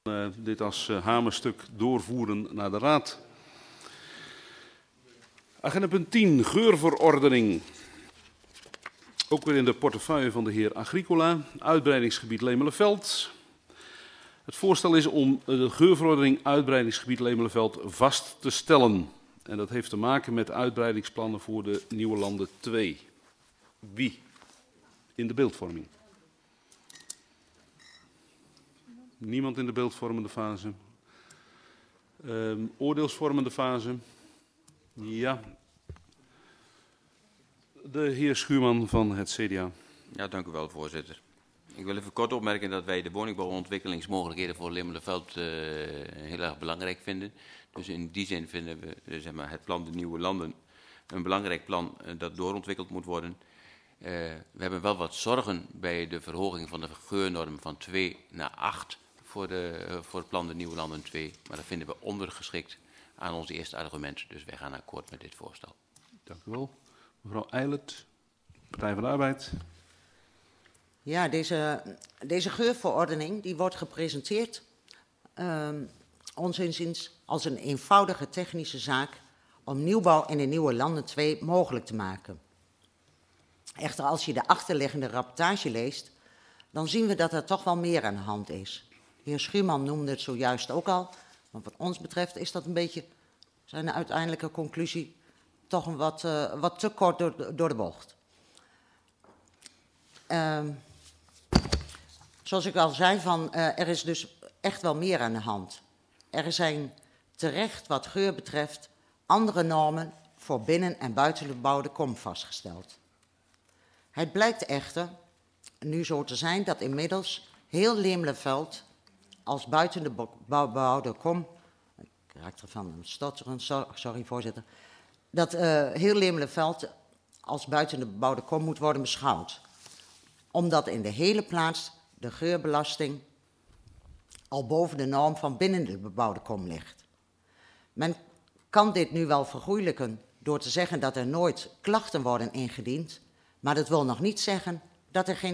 Dit als hamerstuk doorvoeren naar de Raad. Agenda punt 10, geurverordening. Ook weer in de portefeuille van de heer Agricola, uitbreidingsgebied Lemelenveld. Het voorstel is om de geurverordening uitbreidingsgebied Lemelenveld vast te stellen. En dat heeft te maken met uitbreidingsplannen voor de Nieuwe Landen 2. Wie? In de beeldvorming. Niemand in de beeldvormende fase. Oordeelsvormende fase. Ja. De heer Schuurman van het CDA. Ja, dank u wel, voorzitter. Ik wil even kort opmerken dat wij de woningbouwontwikkelingsmogelijkheden voor Lemelenveld heel erg belangrijk vinden. Dus in die zin vinden we het plan de Nieuwe Landen een belangrijk plan dat doorontwikkeld moet worden. We hebben wel wat zorgen bij de verhoging van de geurnorm van 2 naar 8 voor het plan de Nieuwe Landen 2. Maar dat vinden we ondergeschikt aan ons eerste argument. Dus wij gaan akkoord met dit voorstel. Dank u wel. Mevrouw Eilert, Partij van de Arbeid. Ja, deze geurverordening die wordt gepresenteerd, ons inziens, als een eenvoudige technische zaak om nieuwbouw in de Nieuwe Landen 2 mogelijk te maken. Echter, als je de achterliggende rapportage leest, dan zien we dat er toch wel meer aan de hand is. De heer Schuurman noemde het zojuist ook al, maar wat ons betreft is dat een beetje zijn uiteindelijke conclusie toch een wat te kort door de bocht. Zoals ik al zei, er is dus echt wel meer aan de hand. Er zijn terecht wat geur betreft andere normen voor binnen- en buiten de bebouwde kom vastgesteld. Het blijkt echter nu zo te zijn dat inmiddels heel Lemelenveld als buiten de bebouwde kom, ik raak ervan een stotteren, sorry voorzitter, dat heel Lemelenveld als buiten de bebouwde kom moet worden beschouwd. Omdat in de hele plaats de geurbelasting al boven de norm van binnen de bebouwde kom ligt. Men kan dit nu wel vergoeilijken door te zeggen dat er nooit klachten worden ingediend, maar dat wil nog niet zeggen dat er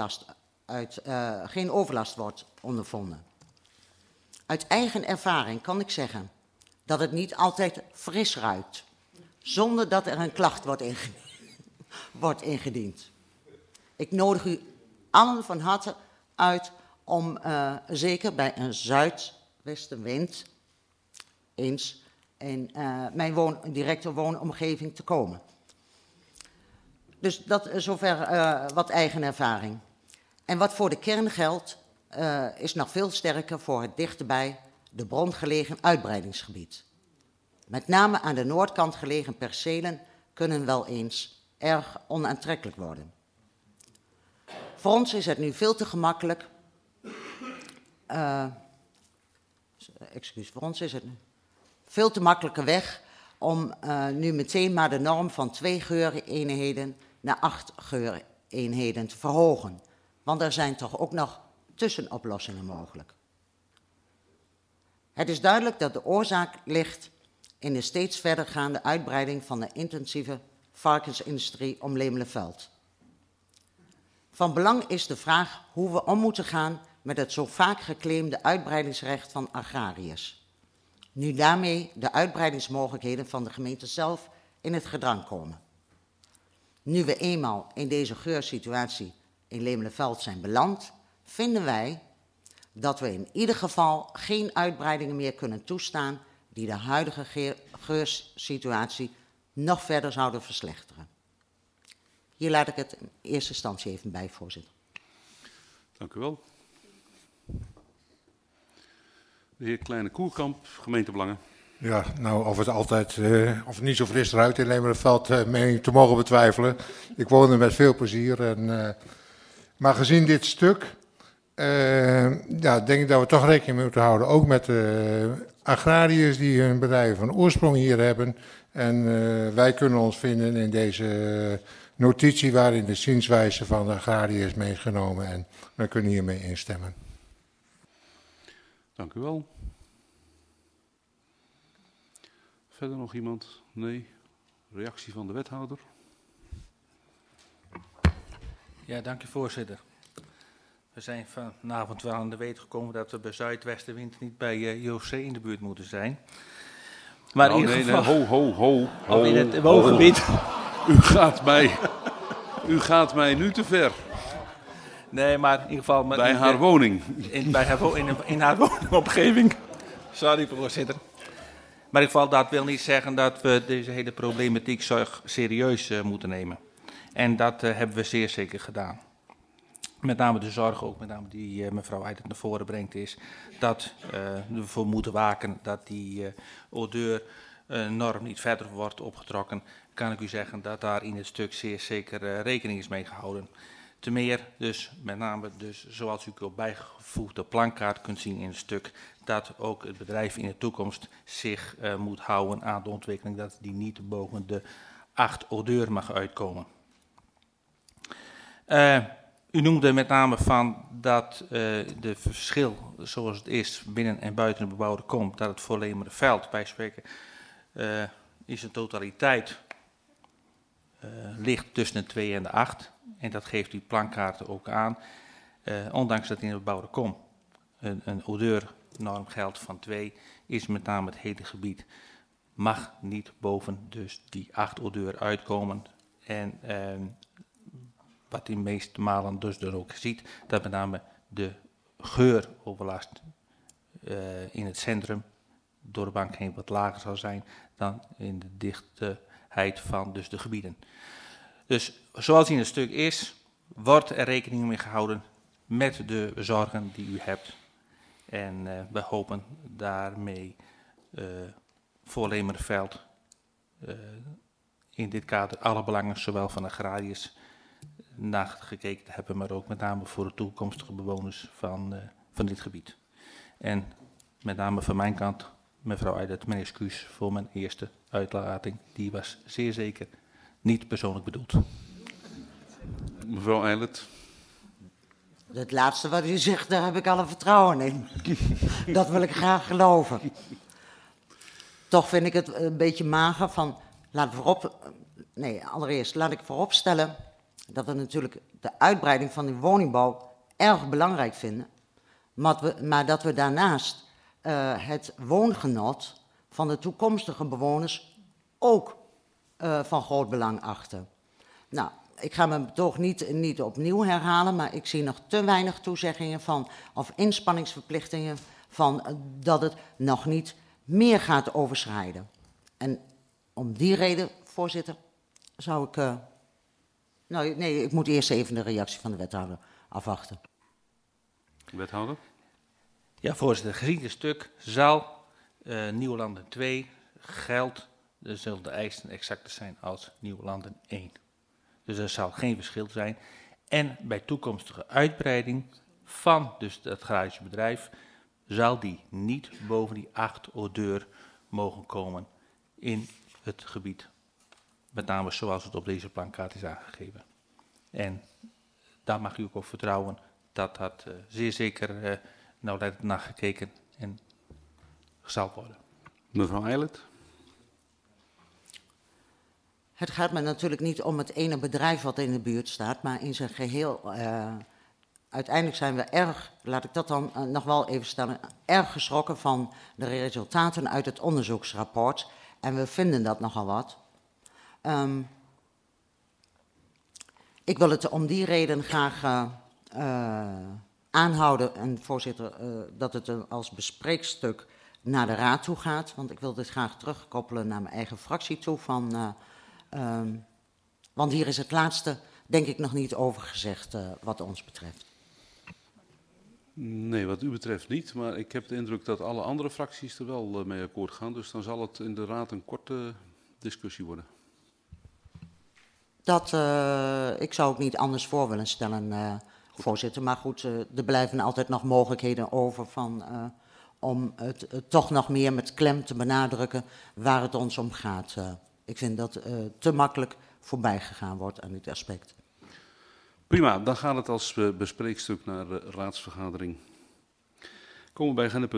geen overlast wordt ondervonden. Uit eigen ervaring kan ik zeggen dat het niet altijd fris ruikt, zonder dat er een klacht wordt ingediend. Ik nodig u allen van harte uit om zeker bij een zuidwestenwind eens in mijn directe woonomgeving te komen. Dus dat zover wat eigen ervaring. En wat voor de kern geldt, is nog veel sterker voor het dichterbij de bron gelegen uitbreidingsgebied. Met name aan de noordkant gelegen percelen kunnen wel eens erg onaantrekkelijk worden. Voor ons is het nu veel te gemakkelijk. Voor ons is het veel te makkelijke weg om nu meteen maar de norm van 2 geureenheden naar 8 geureenheden te verhogen. Want er zijn toch ook nog tussenoplossingen mogelijk. Het is duidelijk dat de oorzaak ligt in de steeds verdergaande uitbreiding van de intensieve varkensindustrie om Lemelenveld. Van belang is de vraag hoe we om moeten gaan met het zo vaak geclaimde uitbreidingsrecht van agrariërs. Nu daarmee de uitbreidingsmogelijkheden van de gemeente zelf in het gedrang komen. Nu we eenmaal in deze geursituatie in Lemelenveld zijn beland, vinden wij dat we in ieder geval geen uitbreidingen meer kunnen toestaan die de huidige geurssituatie nog verder zouden verslechteren. Hier laat ik het in eerste instantie even bij, voorzitter. Dank u wel. De heer Kleine-Koerkamp, gemeentebelangen. Ja, nou, of het niet zo fris eruit in Lemelenveld, meen ik te mogen betwijfelen. Ik woon er met veel plezier. Maar gezien dit stuk, denk ik dat we toch rekening moeten houden. Ook met agrariërs die hun bedrijven van oorsprong hier hebben. En wij kunnen ons vinden in deze notitie waarin de zienswijze van de agrariërs meegenomen. En wij kunnen hiermee instemmen. Dank u wel. Verder nog iemand? Nee. Reactie van de wethouder? Ja, dank u voorzitter. We We zijn vanavond wel aan de weet gekomen dat we bij zuidwestenwind niet bij JOC in de buurt moeten zijn. Maar in ieder geval... Ho. In het woongebied... U gaat mij nu te ver. Nee, maar in ieder geval... Bij haar woning. In haar woonomgeving. Sorry, voorzitter. Maar in ieder geval, dat wil niet zeggen dat we deze hele problematiek serieus moeten nemen. En dat hebben we zeer zeker gedaan. Met name de zorg ook, met name die mevrouw Eidert naar voren brengt, is dat we ervoor moeten waken dat die odeurnorm niet verder wordt opgetrokken. Kan ik u zeggen dat daar in het stuk zeer zeker rekening is mee gehouden. Te meer dus, met name dus, zoals u op bijgevoegde plankaart kunt zien in het stuk, dat ook het bedrijf in de toekomst zich moet houden aan de ontwikkeling, dat die niet boven de 8 odeur mag uitkomen. U noemde met name van dat de verschil zoals het is binnen en buiten de bebouwde kom, dat het voor Lemerenveld bij spreken is een totaliteit ligt tussen de 2 en de 8. En dat geeft die plankaarten ook aan. Ondanks dat in de bebouwde kom een odeurnorm geldt van 2, is met name het hele gebied mag niet boven dus die 8 odeur uitkomen. En wat u de meeste malen dus er ook ziet, dat met name de geuroverlast in het centrum door de bank heen wat lager zal zijn dan in de dichtheid van dus de gebieden. Dus zoals in het stuk is, wordt er rekening mee gehouden met de zorgen die u hebt. En we hopen daarmee voor Lemerenveld in dit kader alle belangen, zowel van agrariërs, naar gekeken te hebben, maar ook met name voor de toekomstige bewoners van dit gebied. En met name van mijn kant, mevrouw Eidert, mijn excuus voor mijn eerste uitlating. Die was zeer zeker niet persoonlijk bedoeld. Mevrouw Eilert. Het laatste wat u zegt, daar heb ik alle vertrouwen in. Dat wil ik graag geloven. Toch vind ik het een beetje mager van, allereerst laat ik vooropstellen dat we natuurlijk de uitbreiding van de woningbouw erg belangrijk vinden, maar dat we daarnaast het woongenot van de toekomstige bewoners ook van groot belang achten. Nou, ik ga mijn betoog niet opnieuw herhalen, maar ik zie nog te weinig toezeggingen van, of inspanningsverplichtingen van dat het nog niet meer gaat overschrijden. En om die reden, voorzitter, zou ik... ik moet eerst even de reactie van de wethouder afwachten. Wethouder? Ja, voorzitter. Gezien het stuk zal Nieuwelanden 2 geldt, zullen de eisen exact zijn als Nieuwelanden 1. Dus er zal geen verschil zijn. En bij toekomstige uitbreiding van dus het agrarische bedrijf zal die niet boven die 8 odeur mogen komen in het gebied. Met name zoals het op deze plankaart is aangegeven. En daar mag u ook op vertrouwen dat dat zeer zeker nauwlettend naar gekeken en zal worden. Mevrouw Eilert. Het gaat me natuurlijk niet om het ene bedrijf wat in de buurt staat, maar in zijn geheel. Uiteindelijk zijn we erg, laat ik dat dan nog wel even stellen, erg geschrokken van de resultaten uit het onderzoeksrapport. En we vinden dat nogal wat. Ik wil het om die reden graag aanhouden, en voorzitter, dat het als bespreekstuk naar de raad toe gaat. Want ik wil dit graag terugkoppelen naar mijn eigen fractie toe. Want hier is het laatste, denk ik, nog niet over gezegd wat ons betreft. Nee, wat u betreft niet, maar ik heb de indruk dat alle andere fracties er wel mee akkoord gaan. Dus dan zal het in de raad een korte discussie worden. Ik zou ook niet anders voor willen stellen, voorzitter. Maar goed, er blijven altijd nog mogelijkheden over om het toch nog meer met klem te benadrukken waar het ons om gaat. Ik vind dat te makkelijk voorbij gegaan wordt aan dit aspect. Prima, dan gaat het als bespreekstuk naar de raadsvergadering. Komen we bij agenda punt